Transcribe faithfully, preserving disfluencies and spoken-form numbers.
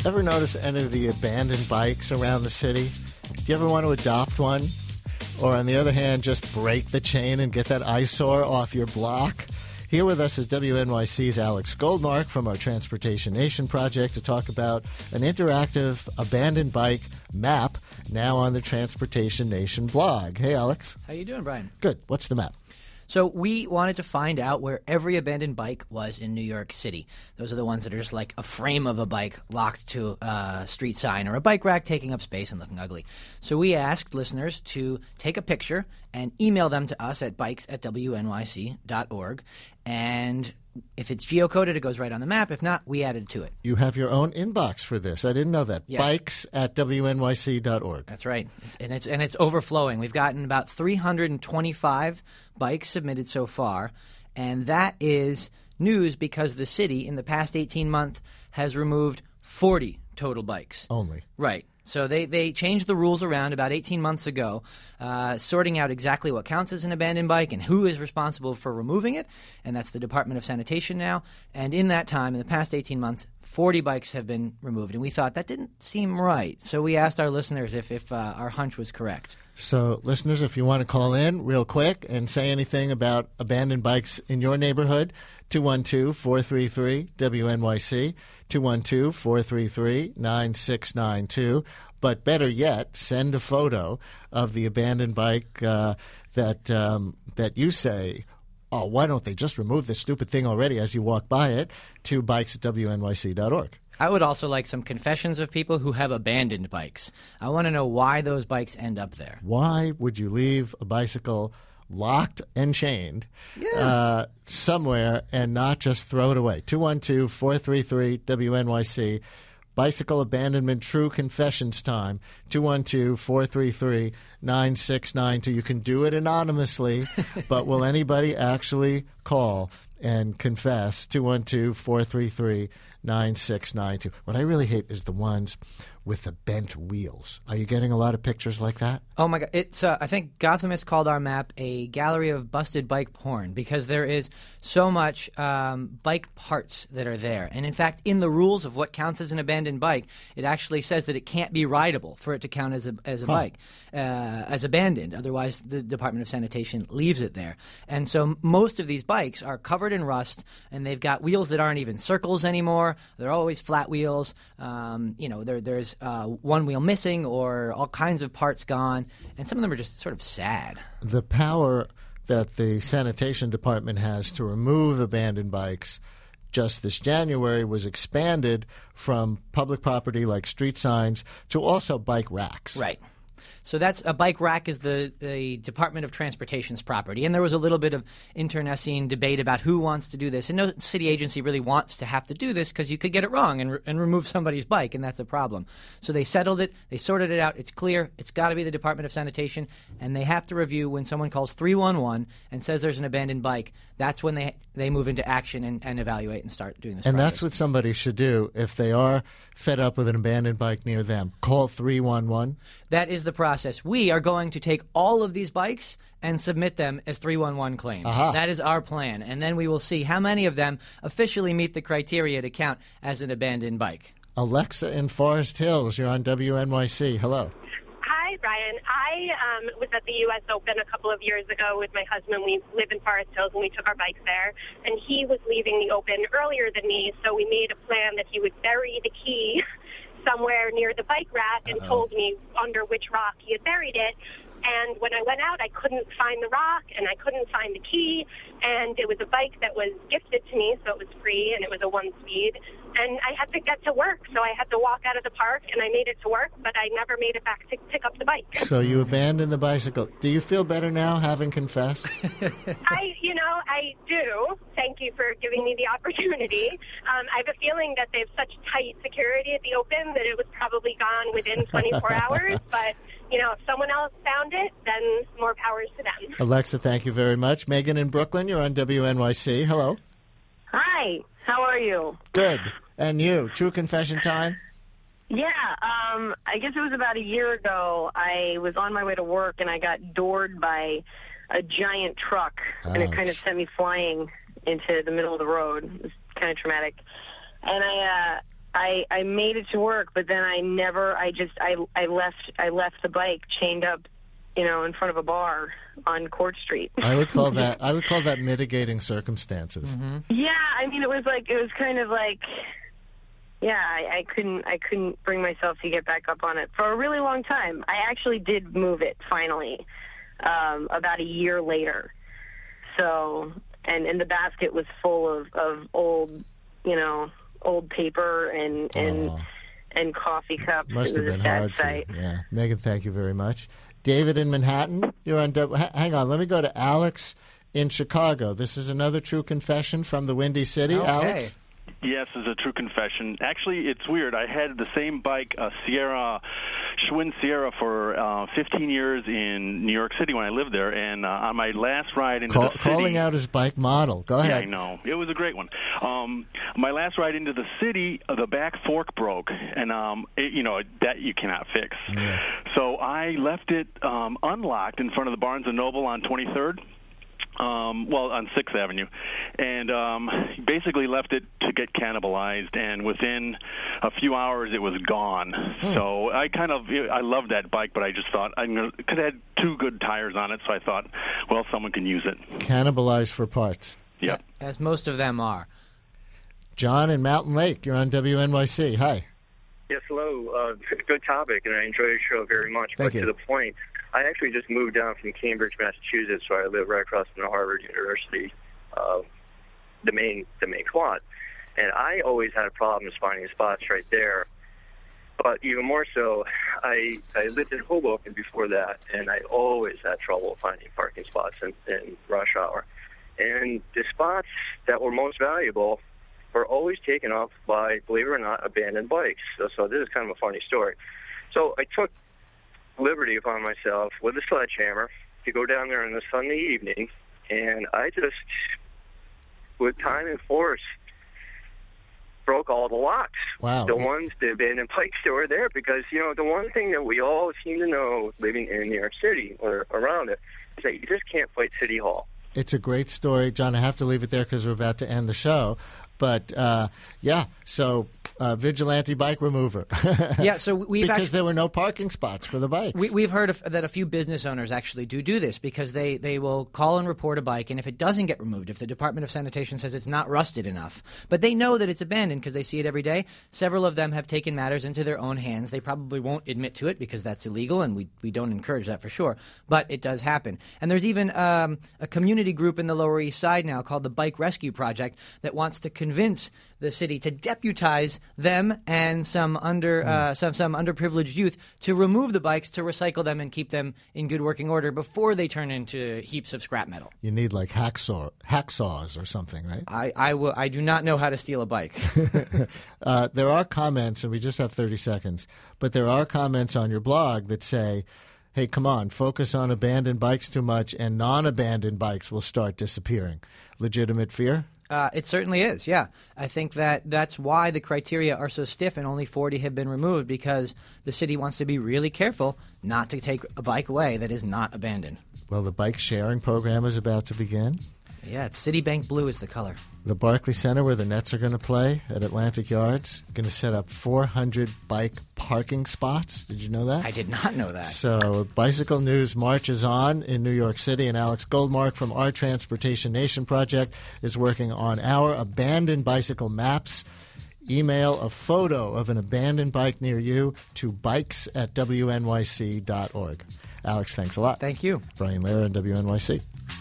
Ever notice any of the abandoned bikes around the city? Do you ever want to adopt one? Or on the other hand, just break the chain and get that eyesore off your block? Here with us is W N Y C's Alex Goldmark from our Transportation Nation project to talk about an interactive abandoned bike map now on the Transportation Nation blog. Hey, Alex. How you doing, Brian? Good. What's the map? So we wanted to find out where every abandoned bike was in New York City. Those are the ones that are just like a frame of a bike locked to a street sign or a bike rack taking up space and looking ugly. So we asked listeners to take a picture and email them to us at bikes at W N Y C dot org. And if it's geocoded, it goes right on the map. If not, we added to it. You have your own inbox for this. I didn't know that. Yes. Bikes at W N Y C dot org. That's right. It's, and it's and it's overflowing. We've gotten about three hundred twenty-five bikes submitted so far, and that is news because the city in the past eighteen months has removed forty total bikes. Only. Right. So they, they changed the rules around about eighteen months ago, uh, sorting out exactly what counts as an abandoned bike and who is responsible for removing it, and that's the Department of Sanitation now. And in that time, in the past eighteen months, forty bikes have been removed, and we thought that didn't seem right. So we asked our listeners if, if uh, our hunch was correct. So, listeners, if you want to call in real quick and say anything about abandoned bikes in your neighborhood, two one two, four three three, W N Y C, two one two, four three three, nine six nine two. But better yet, send a photo of the abandoned bike uh, that um, that you say, oh, why don't they just remove this stupid thing already as you walk by it, to bikes at W N Y C dot org. I would also like some confessions of people who have abandoned bikes. I want to know why those bikes end up there. Why would you leave a bicycle locked and chained Yeah. uh, somewhere and not just throw it away? two one two, four three three, W N Y C. Bicycle abandonment true confessions time. two one two, four three three, nine six nine two. You can do it anonymously, but will anybody actually call and confess? two one two, four three three, nine six nine two. What I really hate is the ones with the bent wheels. Are you getting a lot of pictures like that? Oh my God! It's uh, I think Gotham has called our map a gallery of busted bike porn because there is so much um, bike parts that are there. And in fact, in the rules of what counts as an abandoned bike, it actually says that it can't be rideable for it to count as a as a Huh. bike, uh, as abandoned. Otherwise, the Department of Sanitation leaves it there. And so most of these bikes are covered in rust, and they've got wheels that aren't even circles anymore. They're always flat wheels. Um, you know, there there's uh, one wheel missing or all kinds of parts gone. And some of them are just sort of sad. The power that the sanitation department has to remove abandoned bikes just this January was expanded from public property like street signs to also bike racks. Right. So that's a bike rack is the, the Department of Transportation's property. And there was a little bit of internecine debate about who wants to do this. And no city agency really wants to have to do this because you could get it wrong and, re- and remove somebody's bike, and that's a problem. So they settled it. They sorted it out. It's clear. It's got to be the Department of Sanitation. And they have to review when someone calls three one one and says there's an abandoned bike. That's when they they move into action and, and evaluate and start doing this And process. that's what somebody should do if they are fed up with an abandoned bike near them. Call three one one. That is the process. We are going to take all of these bikes and submit them as three one one claims. Aha. That is our plan. And then we will see how many of them officially meet the criteria to count as an abandoned bike. Alexa in Forest Hills, you're on W N Y C. Hello. Hi, Brian. I um, was at the U S Open a couple of years ago with my husband. We live in Forest Hills, and we took our bikes there. And he was leaving the Open earlier than me, so we made a plan that he would bury the key somewhere near the bike rack and Uh-oh. told me under which rock he had buried it. And when I went out, I couldn't find the rock, and I couldn't find the key. And it was a bike that was gifted to me, so it was free, and it was a one-speed. And I had to get to work, so I had to walk out of the park, and I made it to work, but I never made it back to pick up the bike. So you abandoned the bicycle. Do you feel better now, having confessed? I, you know, I do. Thank you for giving me the opportunity. Um, I have a feeling that they have such tight security at the Open that it was probably gone within twenty-four hours, but... You know, if someone else found it, then more powers to them. Alexa, thank you very much. Megan in Brooklyn, you're on W N Y C. Hello. Hi, how are you? Good. And you, true confession time? Yeah, um, I guess it was about a year ago. I was on my way to work, and I got doored by a giant truck, and it kind of Ouch. sent me flying into the middle of the road. It was kind of traumatic. And I uh, I I made it to work, but then I never. I just I I left I left the bike chained up, you know, in front of a bar on Court Street. I would call that I would call that mitigating circumstances. Mm-hmm. Yeah, I mean, it was like it was kind of like, yeah, I, I couldn't I couldn't bring myself to get back up on it for a really long time. I actually did move it finally, um, about a year later. So, and and the basket was full of, of old, you know, old paper and and Oh. and coffee cups. Must it have was been a sad hard for you. sight. Yeah, Megan, thank you very much. David in Manhattan, you're on. W- h- hang on, let me go to Alex in Chicago. This is another true confession from the Windy City. Okay. Alex, Yes, it's a true confession. Actually, it's weird. I had the same bike, a Sierra, Schwinn Sierra, for uh, fifteen years in New York City when I lived there. And uh, on my last ride into Call, the city, calling out his bike model. Go yeah, ahead. I know. It was a great one. Um, my last ride into the city, uh, the back fork broke, and um, it, you know that you cannot fix. Yeah. So I left it um, unlocked in front of the Barnes and Noble on twenty-third. Um, well, on sixth Avenue, and um, basically left it to get cannibalized, and within a few hours it was gone. Hmm. So I kind of, I loved that bike, but I just thought, I could have had two good tires on it, so I thought, well, someone can use it. Cannibalized for parts. Yep. As most of them are. John in Mountain Lake, you're on W N Y C. Hi. Yes, hello. Uh, good topic, and I enjoy your show very much. Thank but you. to the point, I actually just moved down from Cambridge, Massachusetts, so I live right across from the Harvard University, uh, the main the main quad. And I always had problems finding spots right there. But even more so, I I lived in Hoboken before that, and I always had trouble finding parking spots in, in rush hour. And the spots that were most valuable were always taken up by, believe it or not, abandoned bikes. So, so this is kind of a funny story. So I took liberty upon myself with a sledgehammer to go down there on a Sunday evening, and I just, with time and force, broke all the locks. Wow. The ones, the abandoned bikes that were there, because, you know, the one thing that we all seem to know living in New York City or around it is that you just can't fight City Hall. It's a great story. John, I have to leave it there because we're about to end the show. But, uh, yeah, so uh, vigilante bike remover. Yeah, so we've Because actually, there were no parking spots for the bikes. we, we've heard of, that a few business owners actually do do this because they, they will call and report a bike, and if it doesn't get removed, if the Department of Sanitation says it's not rusted enough, but they know that it's abandoned because they see it every day, several of them have taken matters into their own hands. They probably won't admit to it because that's illegal, and we, we don't encourage that for sure, but it does happen. And there's even um, a community group in the Lower East Side now called the Bike Rescue Project that wants to convince the city to deputize them and some under uh, some some underprivileged youth to remove the bikes, to recycle them and keep them in good working order before they turn into heaps of scrap metal. You need like hacksaw, hacksaws or something, right? I I, will, I do not know how to steal a bike. uh, there are comments, and we just have thirty seconds, but there are comments on your blog that say, hey, come on, focus on abandoned bikes too much and non-abandoned bikes will start disappearing. Legitimate fear? Uh, it certainly is, yeah. I think that that's why the criteria are so stiff and only forty have been removed, because the city wants to be really careful not to take a bike away that is not abandoned. Well, the bike sharing program is about to begin. Yeah, it's Citibank blue is the color. The Barclays Center, where the Nets are going to play at Atlantic Yards, going to set up four hundred bike parking spots. Did you know that? I did not know that. So Bicycle News marches on in New York City, and Alex Goldmark from our Transportation Nation project is working on our abandoned bicycle maps. Email a photo of an abandoned bike near you to bikes at W N Y C dot org. Alex, thanks a lot. Thank you. Brian Lehrer, W N Y C.